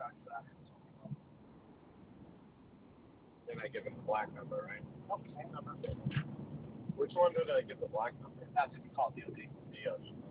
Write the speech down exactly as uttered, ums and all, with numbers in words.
Then I give him the black number, right? Okay, number. Which one did I give the black number? That's if you call D O D. Dios.